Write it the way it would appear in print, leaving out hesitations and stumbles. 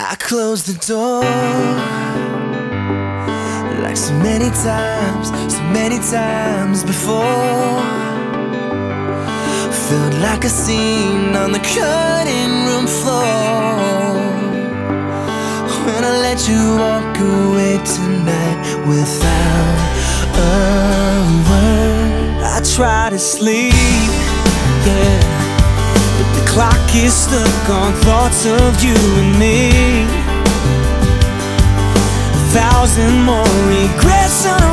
I closed the door like so many times before. Felt like a scene on the cutting room floor. When I let you walk away tonight without a word. I try to sleep, yeah, but the clock is stuck on thoughts of you and me. 1,000 more regrets on